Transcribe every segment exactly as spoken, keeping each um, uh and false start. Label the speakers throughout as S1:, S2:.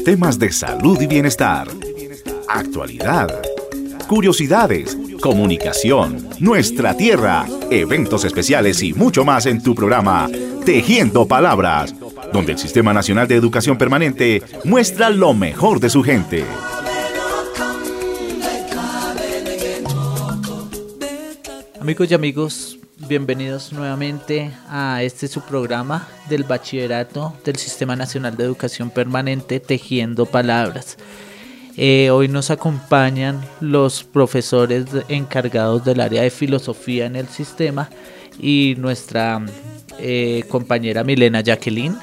S1: temas de salud y bienestar, actualidad, curiosidades, comunicación, nuestra tierra, eventos especiales y mucho más en tu programa Tejiendo Palabras, donde el Sistema Nacional de Educación Permanente muestra lo mejor de su gente.
S2: Amigos y amigos, bienvenidos nuevamente a este su programa del Bachillerato del Sistema Nacional de Educación Permanente Tejiendo Palabras. Eh, hoy nos acompañan los profesores encargados del área de filosofía en el sistema y nuestra eh, compañera Milena Jacqueline.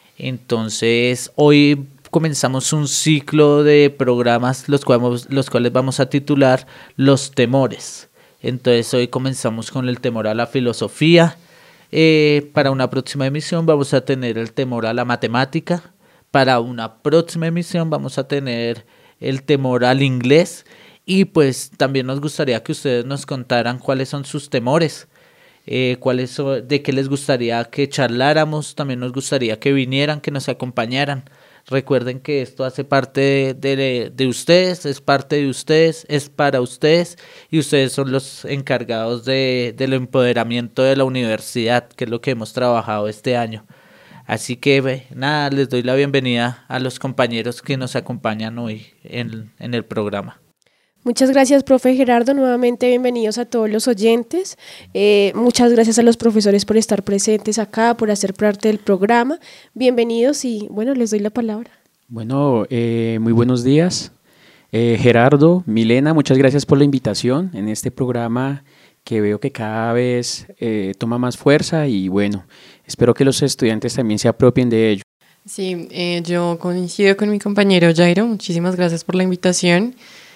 S2: Entonces hoy comenzamos un ciclo de programas los cuales, los cuales vamos a titular Los Temores. Entonces hoy comenzamos con el temor a la filosofía. Eh, para una próxima emisión vamos a tener el temor a la matemática. Para una próxima emisión vamos a tener el temor al inglés. Y pues también nos gustaría que ustedes nos contaran cuáles son sus temores. Eh, cuáles son, de qué les gustaría que charláramos. También nos gustaría que vinieran, que nos acompañaran. Recuerden que esto hace parte de, de, de ustedes, es parte de ustedes, es para ustedes y ustedes son los encargados de, del empoderamiento de la universidad, que es lo que hemos trabajado este año. Así que nada, les doy la bienvenida a los compañeros que nos acompañan hoy en, en el programa.
S3: Muchas gracias, profe Gerardo. Nuevamente bienvenidos a todos los oyentes. Eh, muchas gracias a los profesores por estar presentes acá, por hacer parte del programa. Bienvenidos y bueno, les doy la palabra.
S4: Bueno, eh, muy buenos días. Eh, Gerardo, Milena, muchas gracias por la invitación en este programa que veo que cada vez eh, toma más fuerza y bueno, espero que los estudiantes también se apropien de ello.
S5: Sí, eh, yo coincido con mi compañero Jairo. Muchísimas gracias por la invitación.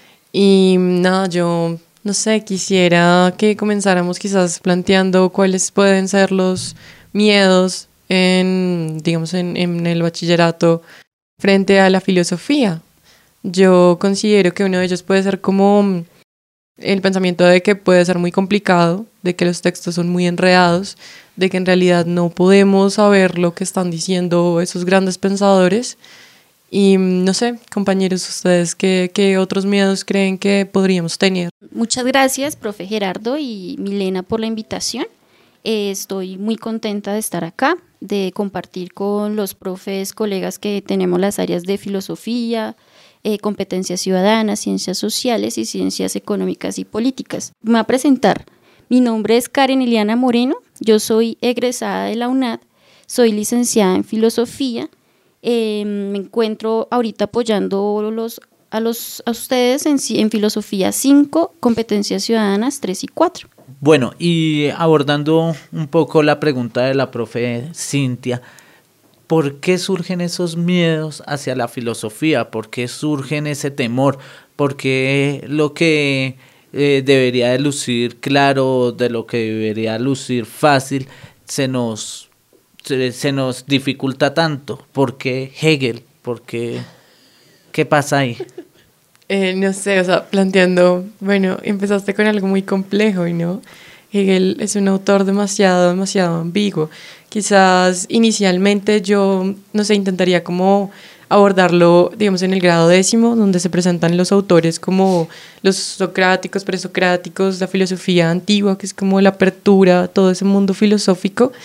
S5: Y nada, yo no sé, quisiera que comenzáramos quizás planteando cuáles pueden ser los miedos en, digamos, en, en el bachillerato frente a la filosofía. Yo considero que uno de ellos puede ser como el pensamiento de que puede ser muy complicado, de que los textos son muy enredados, de que en realidad no podemos saber lo que están diciendo esos grandes pensadores. Y no sé, compañeros, ¿ustedes qué, qué otros miedos creen que podríamos tener?
S6: Muchas gracias, profe Gerardo y Milena, por la invitación. Eh, estoy muy contenta de estar acá, de compartir con los profes, colegas que tenemos las áreas de filosofía, eh, competencias ciudadanas, ciencias sociales y ciencias económicas y políticas. Me voy a presentar. Mi nombre es Karen Iliana Moreno, yo soy egresada de la U N A D, soy licenciada en filosofía. Eh, me encuentro ahorita apoyando los, a, los, a ustedes en, en Filosofía cinco, Competencias Ciudadanas tres y cuatro.
S2: Bueno, y abordando un poco la pregunta de la profe Cintia, ¿por qué surgen esos miedos hacia la filosofía? ¿Por qué surgen ese temor? ¿Por qué lo que eh, debería de lucir claro, de lo que debería lucir fácil, se nos... se nos dificulta tanto? ¿Por qué Hegel? ¿Por qué? ¿Qué pasa ahí?
S5: Eh, no sé, o sea, planteando, bueno, empezaste con algo muy complejo, ¿no? Hegel es un autor demasiado, demasiado ambiguo. Quizás inicialmente yo, no sé, intentaría como abordarlo, digamos, en el grado décimo, donde se presentan los autores como los socráticos, presocráticos, la filosofía antigua, que es como la apertura a todo ese mundo filosófico.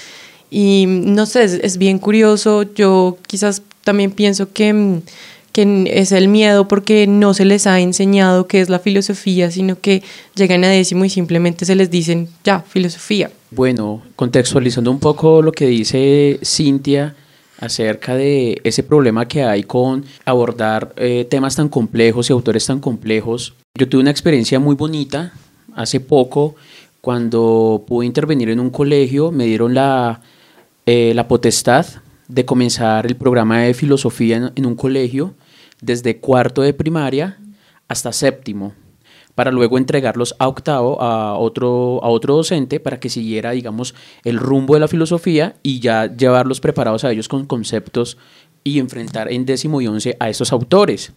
S5: Y no sé, es, es bien curioso. Yo quizás también pienso que, que es el miedo porque no se les ha enseñado qué es la filosofía, sino que llegan a décimo y simplemente se les dicen ya, filosofía.
S4: Bueno, contextualizando un poco lo que dice Cintia acerca de ese problema que hay con abordar eh, temas tan complejos y autores tan complejos, yo tuve una experiencia muy bonita hace poco cuando pude intervenir en un colegio. Me dieron la Eh, la potestad de comenzar el programa de filosofía en, en un colegio desde cuarto de primaria hasta séptimo, para luego entregarlos a octavo a otro, a otro docente para que siguiera, digamos, el rumbo de la filosofía y ya llevarlos preparados a ellos con conceptos y enfrentar en décimo y once a estos autores.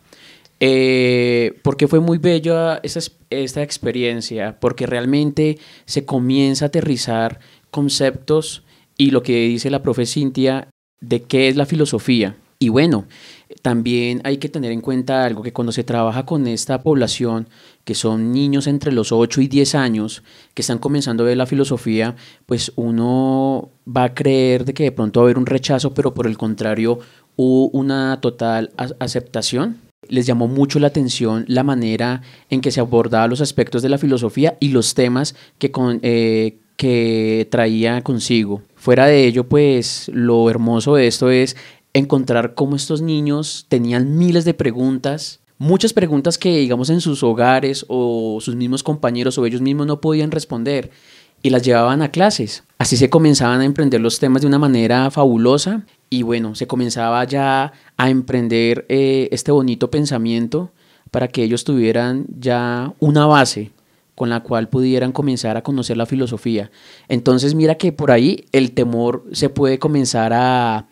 S4: Eh, porque fue muy bella esta, esta experiencia, porque realmente se comienza a aterrizar conceptos y lo que dice la profe Cintia de qué es la filosofía. Y bueno, también hay que tener en cuenta algo, que cuando se trabaja con esta población, que son niños entre los ocho y diez años, que están comenzando a ver la filosofía, pues uno va a creer de que de pronto va a haber un rechazo, pero por el contrario hubo una total a- aceptación. Les llamó mucho la atención la manera en que se abordaban los aspectos de la filosofía y los temas que, con, eh, que traía consigo. Fuera de ello, pues lo hermoso de esto es encontrar cómo estos niños tenían miles de preguntas, muchas preguntas que, digamos, en sus hogares o sus mismos compañeros o ellos mismos no podían responder y las llevaban a clases. Así se comenzaban a emprender los temas de una manera fabulosa y bueno, se comenzaba ya a emprender eh, este bonito pensamiento para que ellos tuvieran ya una base con la cual pudieran comenzar a conocer la filosofía. Entonces mira que por ahí el temor se puede comenzar a,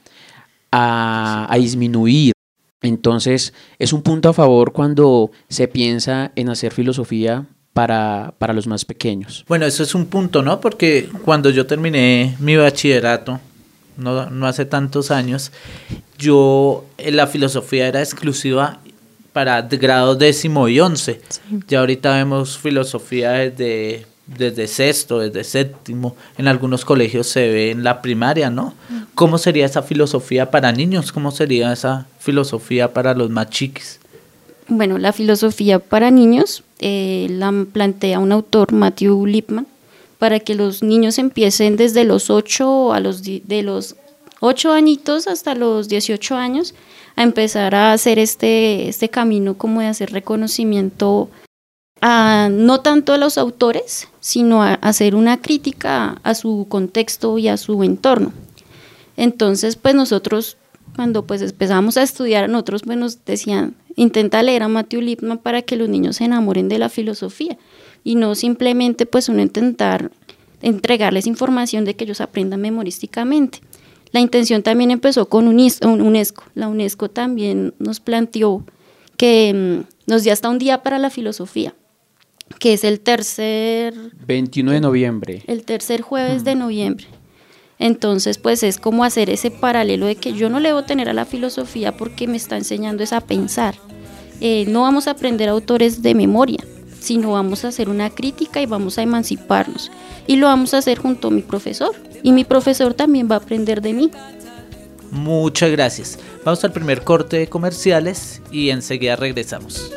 S4: a, a disminuir. Entonces es un punto a favor cuando se piensa en hacer filosofía para, para los más pequeños.
S2: Bueno, eso es un punto, ¿no? Porque cuando yo terminé mi bachillerato, no, no hace tantos años, yo, eh, la filosofía era exclusiva para de grado décimo y once.
S5: Sí.
S2: Ya ahorita vemos filosofía desde, desde sexto, desde séptimo. En algunos colegios se ve en la primaria, ¿no? ¿Cómo sería esa filosofía para niños? ¿Cómo sería esa filosofía para los más chiquis?
S6: Bueno, la filosofía para niños eh, la plantea un autor, Matthew Lipman, para que los niños empiecen desde los ocho a los di- de los ocho añitos hasta los dieciocho años a empezar a hacer este, este camino como de hacer reconocimiento a no tanto a los autores, sino a hacer una crítica a su contexto y a su entorno. Entonces, pues nosotros, cuando pues empezamos a estudiar, nosotros pues nos decían, intenta leer a Matthew Lipman para que los niños se enamoren de la filosofía y no simplemente pues uno intentar entregarles información de que ellos aprendan memorísticamente. La intención también empezó con UNESCO. La UNESCO también nos planteó que mm, nos dio hasta un día para la filosofía, que es el tercer,
S4: veintiuno de noviembre.
S6: el tercer jueves de noviembre. Entonces, pues es como hacer ese paralelo de que yo no le debo tener a la filosofía porque me está enseñando es a pensar. Eh, no vamos a aprender autores de memoria, sino vamos a hacer una crítica y vamos a emanciparnos. Y lo vamos a hacer junto a mi profesor. Y mi profesor también va a aprender de mí.
S2: Muchas gracias. Vamos al primer corte de comerciales y enseguida regresamos.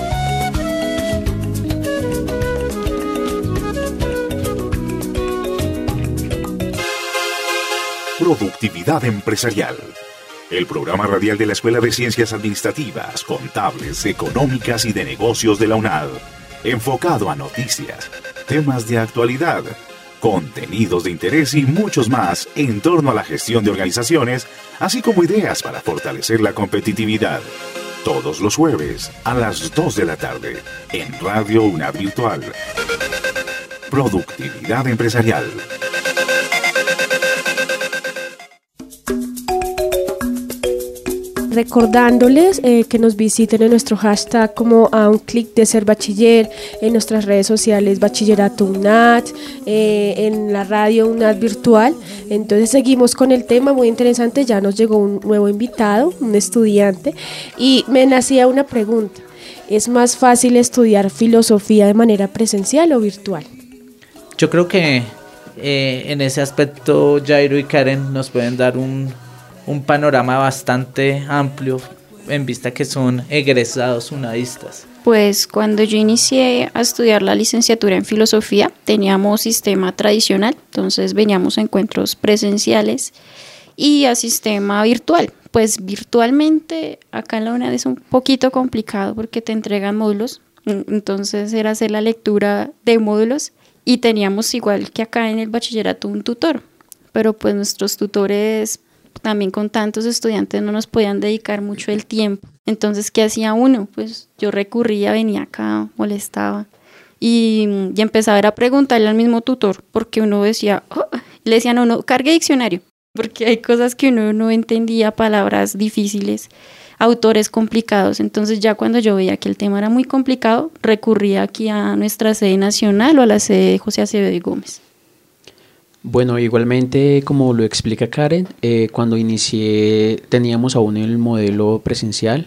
S1: Productividad empresarial. El programa radial de la Escuela de Ciencias Administrativas, Contables, Económicas y de Negocios de la UNAD. Enfocado a noticias, temas de actualidad, contenidos de interés y muchos más en torno a la gestión de organizaciones, así como ideas para fortalecer la competitividad. Todos los jueves a las dos de la tarde en Radio UNAD Virtual. Productividad empresarial.
S3: Recordándoles eh, que nos visiten en nuestro hashtag como a un clic de ser bachiller, en nuestras redes sociales Bachillerato UNAD, eh, en la radio UNAD Virtual. Entonces seguimos con el tema muy interesante, ya nos llegó un nuevo invitado, un estudiante, y me nacía una pregunta: ¿es más fácil estudiar filosofía de manera presencial o virtual?
S2: Yo creo que eh, en ese aspecto Jairo y Karen nos pueden dar un, un panorama bastante amplio en vista que son egresados unadistas.
S6: Pues cuando yo inicié a estudiar la licenciatura en filosofía teníamos sistema tradicional, entonces veníamos a encuentros presenciales y a sistema virtual. Pues virtualmente acá en la UNAD es un poquito complicado porque te entregan módulos, entonces era hacer la lectura de módulos y teníamos igual que acá en el bachillerato un tutor, pero pues nuestros tutores también con tantos estudiantes no nos podían dedicar mucho el tiempo. Entonces, ¿qué hacía uno? Pues yo recurría, venía acá, molestaba y, y empezaba a preguntarle al mismo tutor porque uno decía, oh, le decían a uno, cargue diccionario, porque hay cosas que uno no entendía, palabras difíciles, autores complicados. Entonces ya cuando yo veía que el tema era muy complicado, recurría aquí a nuestra sede nacional o a la sede de José Acevedo y Gómez.
S4: Bueno, igualmente, como lo explica Karen, eh, cuando inicié teníamos aún el modelo presencial,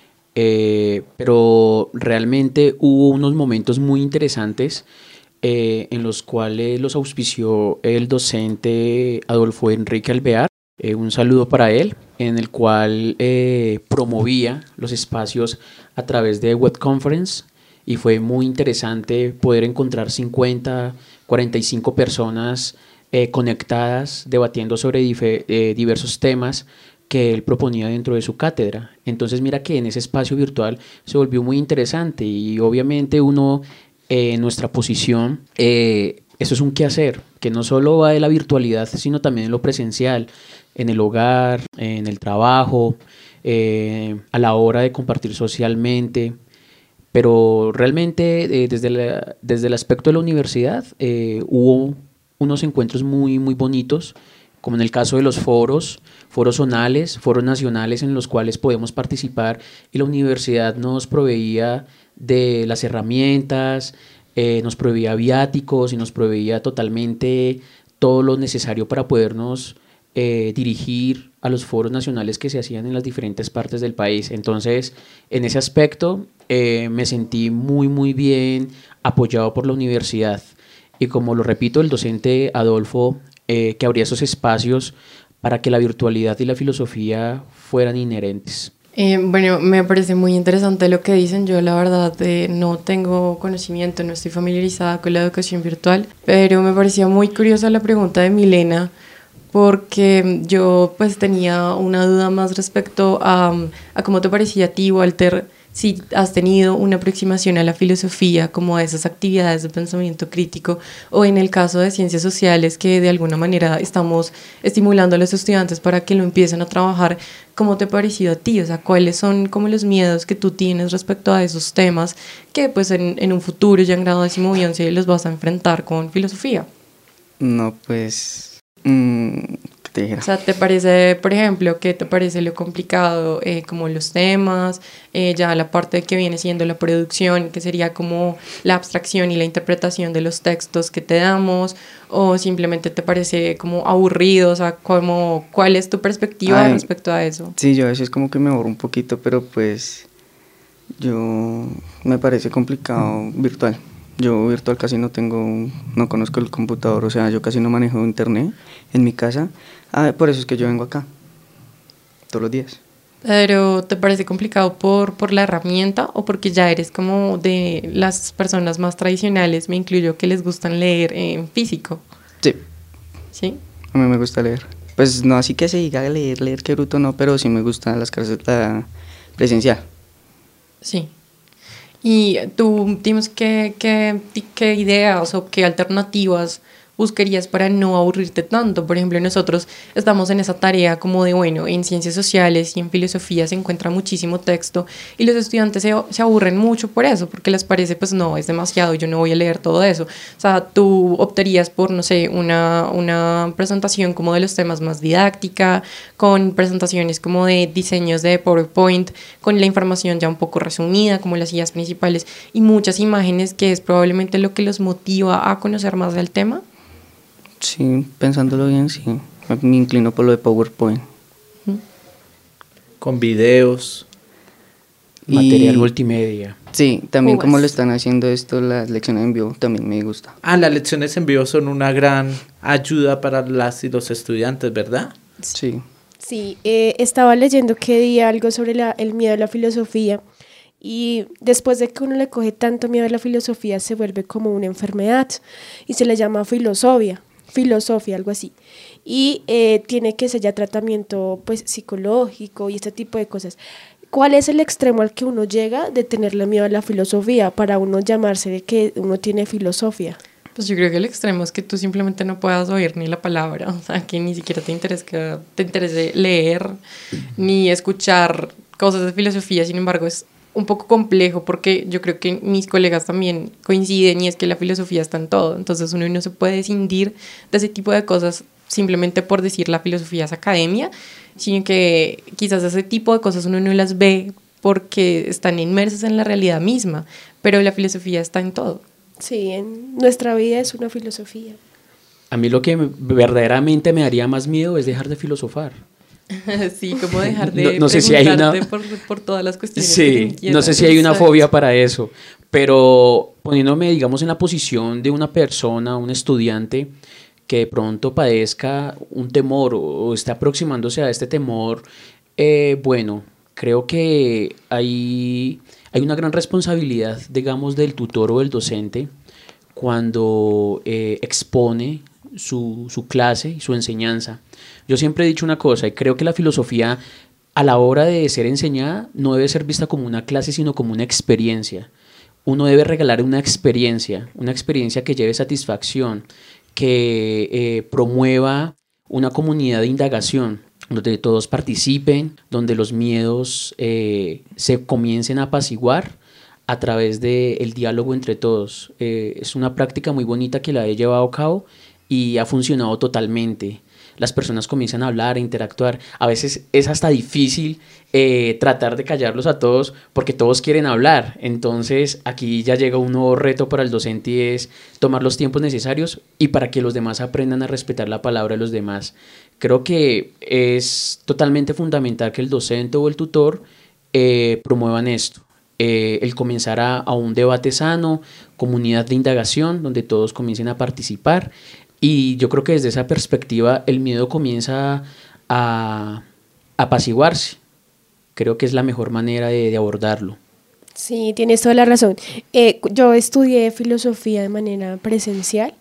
S4: eh, pero realmente hubo unos momentos muy interesantes eh, en los cuales los auspició el docente Adolfo Enrique Alvear. Eh, un saludo para él, en el cual eh, promovía los espacios a través de web conference, y fue muy interesante poder encontrar cincuenta, cuarenta y cinco personas eh, conectadas debatiendo sobre dife- eh, diversos temas que él proponía dentro de su cátedra. Entonces mira que en ese espacio virtual se volvió muy interesante, y obviamente uno eh, en nuestra posición, eh, eso es un quehacer que no solo va de la virtualidad, sino también en lo presencial, en el hogar, en el trabajo, eh, a la hora de compartir socialmente. Pero realmente eh, desde, la- desde el aspecto de la universidad eh, hubo unos encuentros muy, muy bonitos, como en el caso de los foros, foros zonales, foros nacionales en los cuales podemos participar, y la universidad nos proveía de las herramientas, eh, nos proveía viáticos y nos proveía totalmente todo lo necesario para podernos eh, dirigir a los foros nacionales que se hacían en las diferentes partes del país. Entonces, en ese aspecto, eh, me sentí muy, muy bien apoyado por la universidad. Y como lo repito, el docente Adolfo, eh, que abría esos espacios para que la virtualidad y la filosofía fueran inherentes.
S5: Eh, bueno, me parece muy interesante lo que dicen. Yo la verdad eh, no tengo conocimiento, no estoy familiarizada con la educación virtual, pero me parecía muy curiosa la pregunta de Milena, porque yo pues tenía una duda más respecto a, a cómo te parecía a ti, Walter, si has tenido una aproximación a la filosofía como a esas actividades de pensamiento crítico, o en el caso de ciencias sociales, que de alguna manera estamos estimulando a los estudiantes para que lo empiecen a trabajar. ¿Cómo te ha parecido a ti? O sea, ¿cuáles son como los miedos que tú tienes respecto a esos temas que pues en, en un futuro, ya en grado décimo y once, los vas a enfrentar con filosofía?
S7: No, pues... mm, ¿qué te dijera?
S5: O sea, ¿te parece, por ejemplo, qué te parece lo complicado, eh, como los temas, eh, ya la parte que viene siendo la producción, que sería como la abstracción y la interpretación de los textos que te damos, o simplemente te parece como aburrido? O sea, como, ¿cuál es tu perspectiva
S7: Ay,
S5: respecto a eso?
S7: Sí, yo a veces como que me aburro un poquito, pero pues yo me parece complicado virtual. Yo virtual casi no tengo, no conozco el computador, o sea, yo casi no manejo internet en mi casa. Ah, por eso es que yo vengo acá todos los días.
S5: Pero ¿te parece complicado por, por la herramienta, o porque ya eres como de las personas más tradicionales, me incluyo, que les gustan leer en físico?
S7: Sí,
S5: ¿Sí?
S7: a mí me gusta leer. Pues no así que se diga leer, leer que bruto no, pero sí me gustan las clases la presencial.
S5: Sí. Y tú, dimos, ¿qué, qué, qué ideas o qué alternativas buscarías para no aburrirte tanto? Por ejemplo, nosotros estamos en esa tarea como de, bueno, en ciencias sociales y en filosofía se encuentra muchísimo texto, y los estudiantes se, se aburren mucho por eso, porque les parece, pues no, es demasiado, yo no voy a leer todo eso. O sea, tú optarías por, no sé, una, una presentación como de los temas más didáctica, con presentaciones como de diseños de PowerPoint, con la información ya un poco resumida, como las ideas principales, y muchas imágenes, que es probablemente lo que los motiva a conocer más del tema.
S7: Sí, pensándolo bien, sí. Me inclino por lo de PowerPoint.
S2: Con videos.
S7: Y-
S4: Material multimedia.
S7: Sí, también como
S5: Uvas.
S7: lo están haciendo esto, las lecciones en vivo, también me gusta.
S2: Ah, las lecciones en vivo son una gran ayuda para las y los estudiantes, ¿verdad?
S7: Sí.
S3: Sí, eh, estaba leyendo que di algo sobre la- el miedo a la filosofía, y después de que uno le coge tanto miedo a la filosofía se vuelve como una enfermedad y se le llama filosofía, filosofía, algo así. Y eh, tiene que ser ya tratamiento pues psicológico y este tipo de cosas. ¿Cuál es el extremo al que uno llega de tenerle miedo a la filosofía para uno llamarse de que uno tiene filosofía?
S5: Pues yo creo que el extremo es que tú simplemente no puedas oír ni la palabra, o sea, que ni siquiera te interese, te interese leer ni escuchar cosas de filosofía. Sin embargo, es un poco complejo, porque yo creo que mis colegas también coinciden, y es que la filosofía está en todo. Entonces uno no se puede escindir de ese tipo de cosas simplemente por decir la filosofía es academia, sino que quizás ese tipo de cosas uno no las ve porque están inmersas en la realidad misma, pero la filosofía está en todo.
S3: Sí, en nuestra vida es una filosofía.
S4: A mí lo que me- verdaderamente me daría más miedo es dejar de filosofar.
S5: Sí, como dejar de
S4: No- no sé si hay una-
S5: preguntarte por, por todas las cuestiones que te
S4: Sí,
S5: inquietan.
S4: no sé si hay una
S5: Exacto.
S4: fobia para eso, pero poniéndome, digamos, en la posición de una persona, un estudiante que de pronto padezca un temor o, o esté aproximándose a este temor, eh, bueno, creo que hay, hay una gran responsabilidad, digamos, del tutor o del docente cuando eh, expone su, su clase y su enseñanza. Yo siempre he dicho una cosa y creo que la filosofía a la hora de ser enseñada no debe ser vista como una clase, sino como una experiencia. Uno debe regalar una experiencia, una experiencia que lleve satisfacción, que eh, promueva una comunidad de indagación, donde todos participen, donde los miedos eh, se comiencen a apaciguar a través del diálogo entre todos. Eh, es una práctica muy bonita que la he llevado a cabo y ha funcionado totalmente. Las personas comienzan a hablar, a interactuar. A veces es hasta difícil eh, tratar de callarlos a todos porque todos quieren hablar. Entonces aquí ya llega un nuevo reto para el docente y es tomar los tiempos necesarios y para que los demás aprendan a respetar la palabra de los demás. Creo que es totalmente fundamental que el docente o el tutor eh, promuevan esto. Eh, el comenzar a, a un debate sano, comunidad de indagación, donde todos comiencen a participar. Y yo creo que desde esa perspectiva el miedo comienza a, a apaciguarse. Creo que es la mejor manera de, de abordarlo.
S3: Sí, tienes toda la razón. Eh, yo estudié filosofía de manera presencial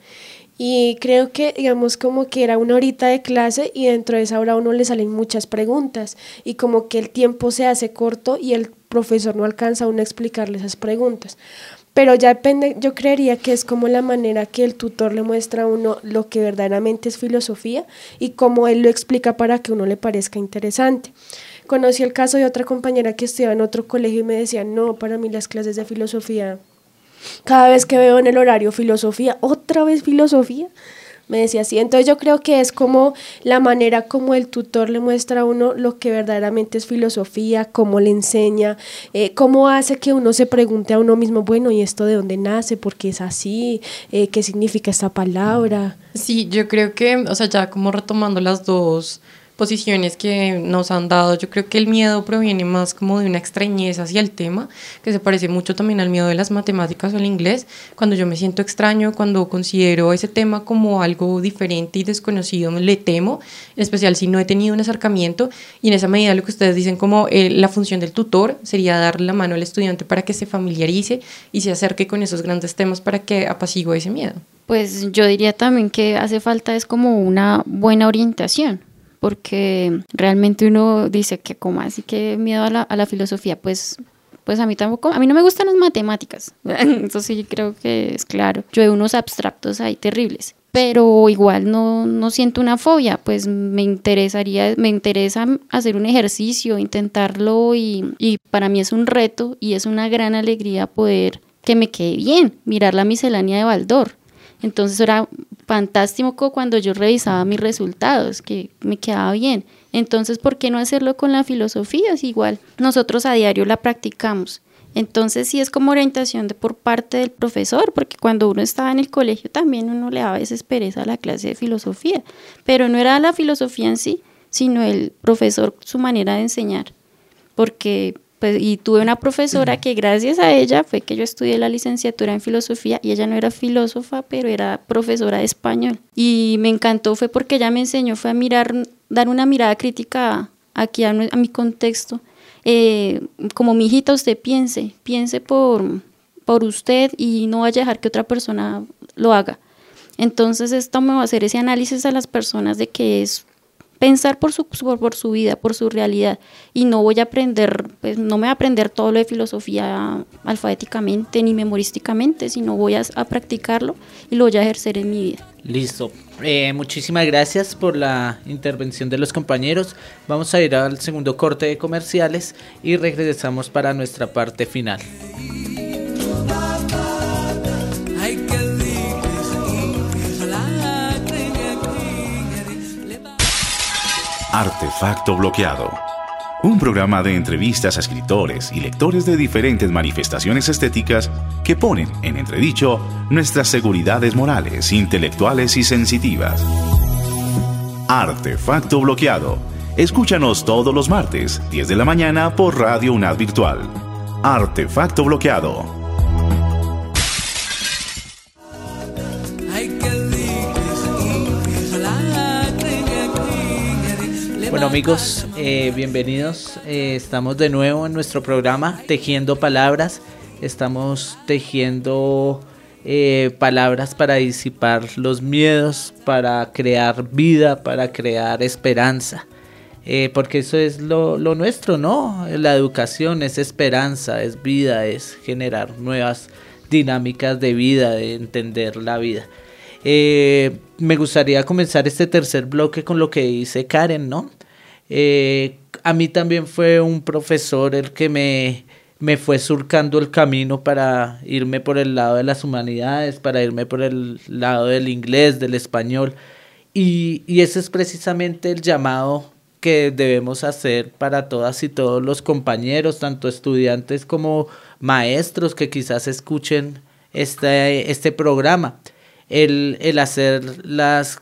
S3: y creo que, digamos, como que era una horita de clase y dentro de esa hora a uno le salen muchas preguntas y como que el tiempo se hace corto y el profesor no alcanza a uno a explicarle esas preguntas. Pero ya depende, yo creería que es como la manera que el tutor le muestra a uno lo que verdaderamente es filosofía y cómo él lo explica para que a uno le parezca interesante. Conocí el caso de otra compañera que estudiaba en otro colegio y me decía, no, para mí las clases de filosofía, cada vez que veo en el horario filosofía, otra vez filosofía, me decía así. Entonces yo creo que es como la manera como el tutor le muestra a uno lo que verdaderamente es filosofía, cómo le enseña, eh, cómo hace que uno se pregunte a uno mismo, bueno, ¿y esto de dónde nace? ¿Por qué es así? Eh, ¿Qué significa esta palabra?
S5: Sí, yo creo que, o sea, ya como retomando las dos posiciones que nos han dado, yo creo que el miedo proviene más como de una extrañeza hacia el tema, que se parece mucho también al miedo de las matemáticas o el inglés, cuando yo me siento extraño, cuando considero ese tema como algo diferente y desconocido, le temo, en especial si no he tenido un acercamiento, y en esa medida lo que ustedes dicen como eh, la función del tutor sería darle la mano al estudiante para que se familiarice y se acerque con esos grandes temas para que apacigue ese miedo.
S6: Pues yo diría también que hace falta es como una buena orientación, porque realmente uno dice que como así que miedo a la, a la filosofía, pues, pues a mí tampoco, a mí no me gustan las matemáticas, eso sí creo que es claro, yo veo unos abstractos ahí terribles, pero igual no, no siento una fobia, pues me interesaría, me interesa hacer un ejercicio, intentarlo y, y para mí es un reto y es una gran alegría poder que me quede bien, mirar la miscelánea de Baldor. Entonces era fantástico cuando yo revisaba mis resultados, que me quedaba bien. Entonces, ¿por qué no hacerlo con la filosofía? Es igual, nosotros a diario la practicamos. Entonces, sí es como orientación de por parte del profesor, porque cuando uno estaba en el colegio también uno le daba a veces pereza a la clase de filosofía, pero no era la filosofía en sí, sino el profesor, su manera de enseñar, porque... Pues, y tuve una profesora que gracias a ella fue que yo estudié la licenciatura en filosofía y ella no era filósofa, pero era profesora de español. Y me encantó fue porque ella me enseñó fue a mirar, dar una mirada crítica aquí a, a mi contexto. Eh, como mi hijita, usted piense, piense por, por usted y no vaya a dejar que otra persona lo haga. Entonces esto me va a hacer ese análisis a las personas de que es pensar por su, por, por su vida, por su realidad, y no voy a aprender, pues no me voy a aprender todo lo de filosofía alfabéticamente ni memorísticamente, sino voy a, a practicarlo y lo voy a ejercer en mi vida.
S2: Listo. Eh, muchísimas gracias por la intervención de los compañeros. Vamos a ir al segundo corte de comerciales y regresamos para nuestra parte final.
S1: Artefacto bloqueado. Un programa de entrevistas a escritores y lectores de diferentes manifestaciones estéticas que ponen en entredicho nuestras seguridades morales, intelectuales y sensitivas. Artefacto Bloqueado. Escúchanos todos los martes, diez de la mañana por Radio UNAD Virtual. Artefacto Bloqueado.
S2: Bueno amigos, eh, bienvenidos. Eh, estamos de nuevo en nuestro programa Tejiendo Palabras. Estamos tejiendo eh, palabras para disipar los miedos, para crear vida, para crear esperanza. Eh, porque eso es lo, lo nuestro, ¿no? La educación es esperanza, es vida, es generar nuevas dinámicas de vida, de entender la vida. Eh, me gustaría comenzar este tercer bloque con lo que dice Karen, ¿no? Eh, a mí también fue un profesor el que me, me fue surcando el camino para irme por el lado de las humanidades, para irme por el lado del inglés, del español. Y, y ese es precisamente el llamado que debemos hacer para todas y todos los compañeros, tanto estudiantes como maestros que quizás escuchen este, este programa. El, el hacer las,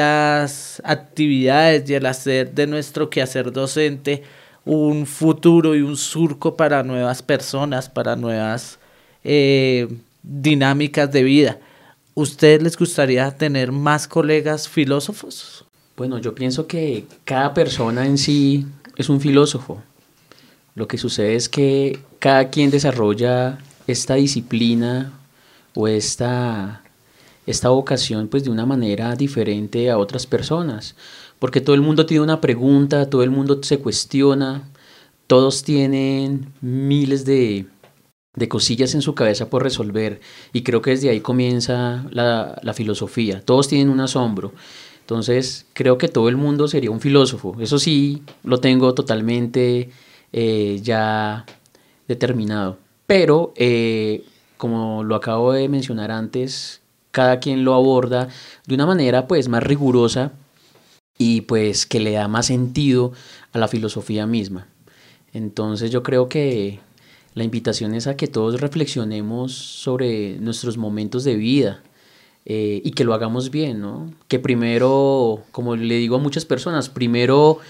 S2: las actividades y el hacer de nuestro quehacer docente un futuro y un surco para nuevas personas, para nuevas eh, dinámicas de vida. ¿Ustedes les gustaría tener más colegas filósofos?
S4: Bueno, yo pienso que cada persona en sí es un filósofo. Lo que sucede es que cada quien desarrolla esta disciplina o esta, esta vocación pues de una manera diferente a otras personas. Porque todo el mundo tiene una pregunta, todo el mundo se cuestiona, todos tienen miles de, de cosillas en su cabeza por resolver. Y creo que desde ahí comienza la, la filosofía. Todos tienen un asombro. Entonces, creo que todo el mundo sería un filósofo. Eso sí, lo tengo totalmente eh, ya determinado. Pero, eh, como lo acabo de mencionar antes, cada quien lo aborda de una manera pues más rigurosa y pues que le da más sentido a la filosofía misma. Entonces, yo creo que la invitación es a que todos reflexionemos sobre nuestros momentos de vida. Eh, y que lo hagamos bien, ¿no? Que primero, como le digo a muchas personas, primero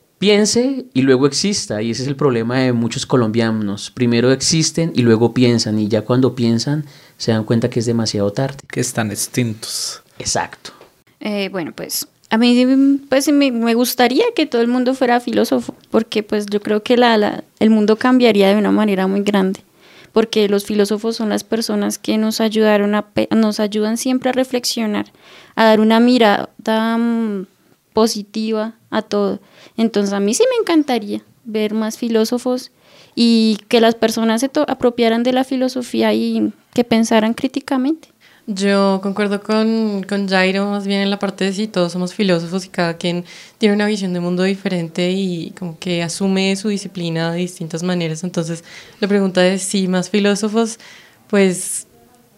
S4: piense y luego exista, y ese es el problema de muchos colombianos. Primero existen y luego piensan, y ya cuando piensan se dan cuenta que es demasiado tarde.
S2: Que están extintos.
S4: Exacto.
S6: Eh, bueno, pues a mí pues, me, me gustaría que todo el mundo fuera filósofo, porque pues yo creo que la, la, el mundo cambiaría de una manera muy grande. Porque los filósofos son las personas que nos ayudaron a, nos ayudan siempre a reflexionar, a dar una mirada um, positiva a todo. Entonces a mí sí me encantaría ver más filósofos y que las personas se apropiaran de la filosofía y que pensaran críticamente.
S5: Yo concuerdo con, con Jairo, más bien en la parte de si todos somos filósofos y cada quien tiene una visión de mundo diferente y como que asume su disciplina de distintas maneras. Entonces la pregunta es si más filósofos, pues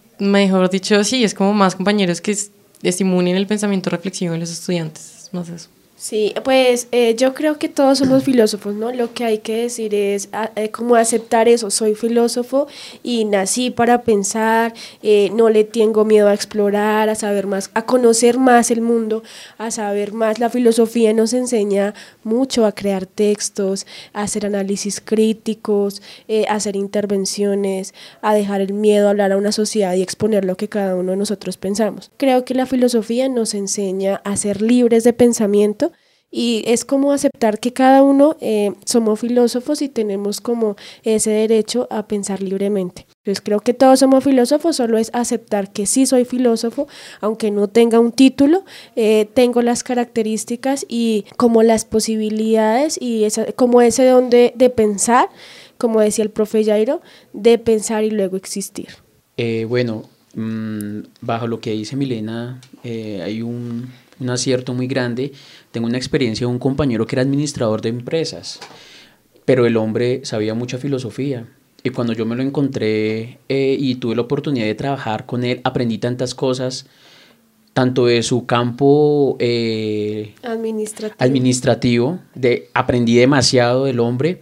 S5: mejor dicho, sí, es como más compañeros que estimulen el pensamiento reflexivo en los estudiantes, es más eso.
S3: Sí, pues eh, yo creo que todos somos filósofos, ¿no? Lo que hay que decir es a, eh, como aceptar eso, soy filósofo y nací para pensar, eh, no le tengo miedo a explorar, a saber más, a conocer más el mundo, a saber más. La filosofía nos enseña mucho a crear textos, a hacer análisis críticos, eh, a hacer intervenciones, a dejar el miedo a hablar a una sociedad y exponer lo que cada uno de nosotros pensamos. Creo que la filosofía nos enseña a ser libres de pensamiento. Y es como aceptar que cada uno eh, somos filósofos y tenemos como ese derecho a pensar libremente. Entonces creo que todos somos filósofos, solo es aceptar que sí soy filósofo, aunque no tenga un título, eh, tengo las características y como las posibilidades y esa, como ese don de, de pensar, como decía el profe Jairo, de pensar y luego existir.
S4: Eh, bueno, mmm, bajo lo que dice Milena, eh, hay un... un acierto muy grande. Tengo una experiencia de un compañero que era administrador de empresas, pero el hombre sabía mucha filosofía y cuando yo me lo encontré eh, y tuve la oportunidad de trabajar con él, aprendí tantas cosas tanto de su campo eh,
S3: Administrativo.
S4: administrativo, de, aprendí demasiado del hombre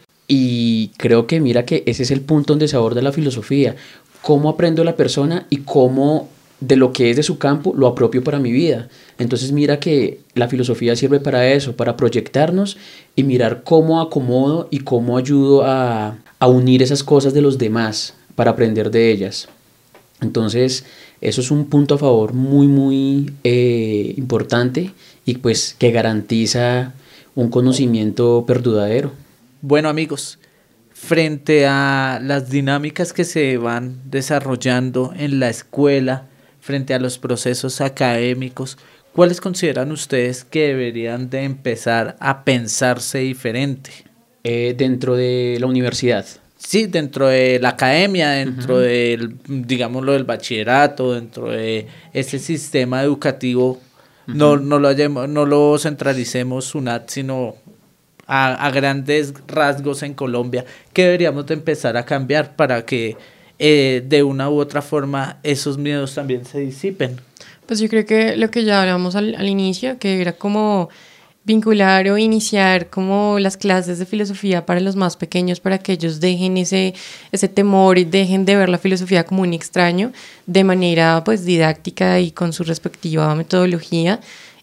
S4: y creo que mira que ese es el punto donde se aborda la filosofía, cómo aprendo la persona y cómo de lo que es de su campo lo apropio para mi vida. Entonces mira que la filosofía sirve para eso, para proyectarnos y mirar cómo acomodo y cómo ayudo a, a unir esas cosas de los demás para aprender de ellas. Entonces eso es un punto a favor muy muy eh, importante y pues que garantiza un conocimiento perdurero.
S2: Bueno, amigos, frente a las dinámicas que se van desarrollando en la escuela, frente a los procesos académicos, ¿cuáles consideran ustedes que deberían de empezar a pensarse diferente?
S4: Eh, dentro de la universidad.
S2: Sí, dentro de la academia, dentro uh-huh. del, digámoslo, del bachillerato, dentro de ese sistema educativo, uh-huh. no, no, lo hayamos, no lo centralicemos SUNAT, sino a, a grandes rasgos en Colombia, ¿qué deberíamos de empezar a cambiar para que eh, de una u otra forma esos miedos también se disipen?
S5: Pues yo creo que lo que ya hablamos al, al inicio, que era como vincular o iniciar como las clases de filosofía para los más pequeños, para que ellos dejen ese, ese temor y dejen de ver la filosofía como un extraño de manera pues didáctica y con su respectiva metodología.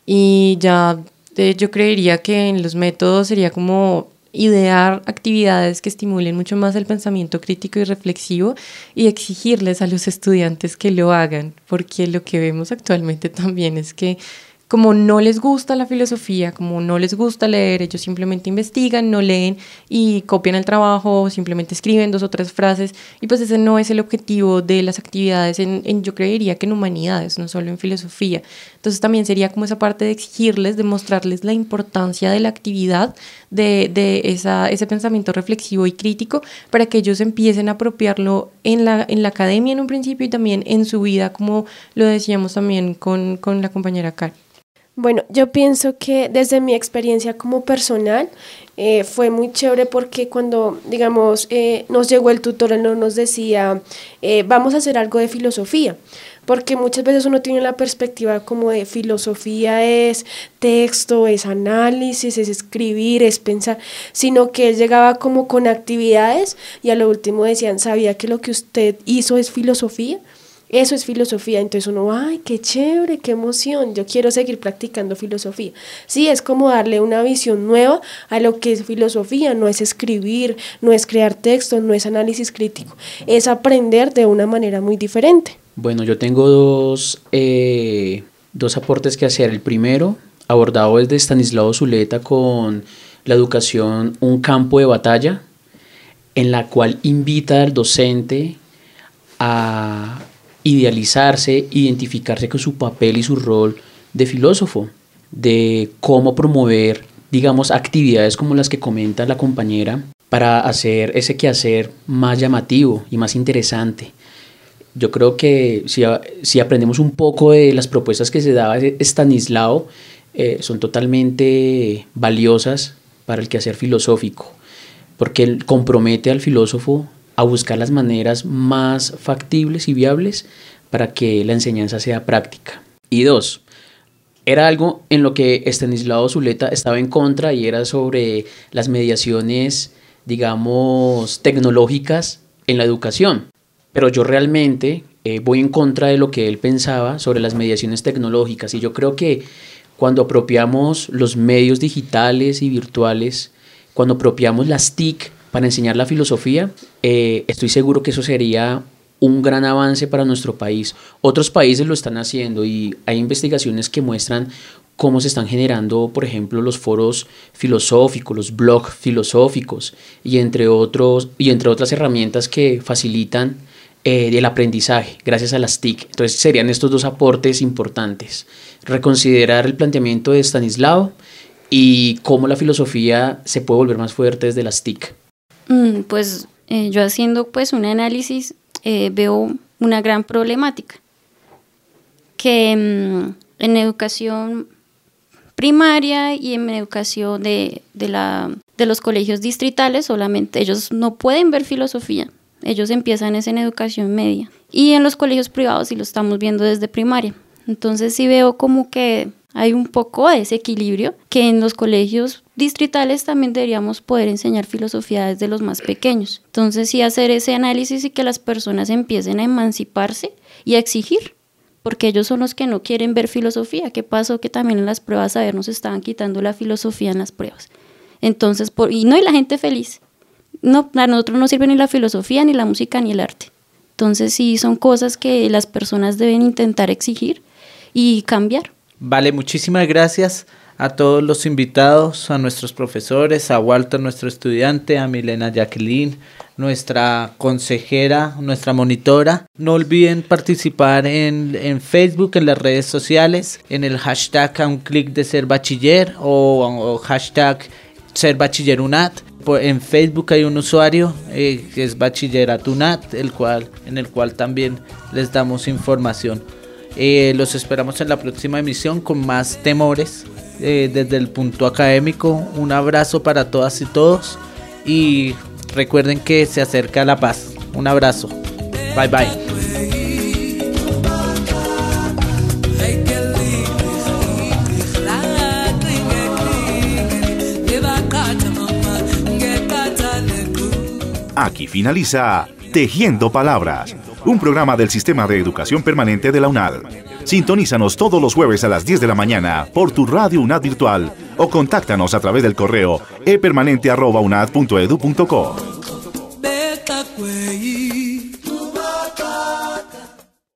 S5: Y ya eh, yo creería que en los métodos sería como idear actividades que estimulen mucho más el pensamiento crítico y reflexivo y exigirles a los estudiantes que lo hagan, porque lo que vemos actualmente también es que como no les gusta la filosofía, como no les gusta leer, ellos simplemente investigan, no leen y copian el trabajo, simplemente escriben dos o tres frases, y pues ese no es el objetivo de las actividades, en, en, yo creería que en humanidades, no solo en filosofía. Entonces también sería como esa parte de exigirles, de mostrarles la importancia de la actividad, de, de esa, ese pensamiento reflexivo y crítico, para que ellos empiecen a apropiarlo en la, en la academia en un principio y también en su vida, como lo decíamos también con, con la compañera Karen.
S3: Bueno, yo pienso que desde mi experiencia como personal eh, fue muy chévere porque cuando, digamos, eh, nos llegó el tutor, él no nos decía, eh, vamos a hacer algo de filosofía, porque muchas veces uno tiene la perspectiva como de filosofía es texto, es análisis, es escribir, es pensar, sino que él llegaba como con actividades y a lo último decían, ¿sabía que lo que usted hizo es filosofía? Eso es filosofía, entonces uno, ay, qué chévere, qué emoción, yo quiero seguir practicando filosofía. Sí, es como darle una visión nueva a lo que es filosofía, no es escribir, no es crear textos, no es análisis crítico, es aprender de una manera muy diferente.
S4: Bueno, yo tengo dos, eh, dos aportes que hacer. El primero, abordado desde Estanislao Zuleta con la educación, un campo de batalla, en la cual invita al docente a idealizarse, identificarse con su papel y su rol de filósofo, de cómo promover, digamos, actividades como las que comenta la compañera para hacer ese quehacer más llamativo y más interesante. Yo creo que si, si aprendemos un poco de las propuestas que se daba Estanislao, eh, son totalmente valiosas para el quehacer filosófico, porque él compromete al filósofo a buscar las maneras más factibles y viables para que la enseñanza sea práctica. Y dos, era algo en lo que Estanislao Zuleta estaba en contra y era sobre las mediaciones, digamos, tecnológicas en la educación. Pero yo realmente eh, voy en contra de lo que él pensaba sobre las mediaciones tecnológicas y yo creo que cuando apropiamos los medios digitales y virtuales, cuando apropiamos las T I C para enseñar la filosofía, eh, estoy seguro que eso sería un gran avance para nuestro país. Otros países lo están haciendo y hay investigaciones que muestran cómo se están generando, por ejemplo, los foros filosóficos, los blogs filosóficos y entre, otros, y entre otras herramientas que facilitan eh, el aprendizaje gracias a las T I C. Entonces serían estos dos aportes importantes. Reconsiderar el planteamiento de Estanislao y cómo la filosofía se puede volver más fuerte desde las T I C.
S6: Mm, pues eh, yo haciendo pues un análisis eh, veo una gran problemática que mm, en educación primaria y en educación de, de, la, de los colegios distritales solamente ellos no pueden ver filosofía, ellos empiezan es en educación media y en los colegios privados sí lo estamos viendo desde primaria. Entonces sí veo como que hay un poco de desequilibrio, que en los colegios distritales también deberíamos poder enseñar filosofía desde los más pequeños. Entonces sí hacer ese análisis y que las personas empiecen a emanciparse y a exigir, porque ellos son los que no quieren ver filosofía. ¿Qué pasó? Que también en las pruebas, a ver, nos estaban quitando la filosofía en las pruebas. Entonces, por, y no, y la gente feliz. No, a nosotros no sirve ni la filosofía, ni la música, ni el arte. Entonces sí son cosas que las personas deben intentar exigir y cambiar.
S2: Vale, muchísimas gracias a todos los invitados, a nuestros profesores, a Walter, nuestro estudiante, a Milena Jacqueline, nuestra consejera, nuestra monitora. No olviden participar en, en Facebook, en las redes sociales, en el hashtag a un clic de ser bachiller o, o hashtag ser bachiller UNAD. En Facebook hay un usuario eh, que es bachillerato UNAD, el cual, en el cual también les damos información. Eh, los esperamos en la próxima emisión con más temores eh, desde el punto académico. Un abrazo para todas y todos y recuerden que se acerca la paz. Un abrazo. Bye bye.
S1: Aquí finaliza Tejiendo Palabras, un programa del Sistema de Educación Permanente de la UNAD. Sintonízanos todos los jueves a las diez de la mañana por tu radio UNAD virtual o contáctanos a través del correo e permanente arroba unad punto edu punto co.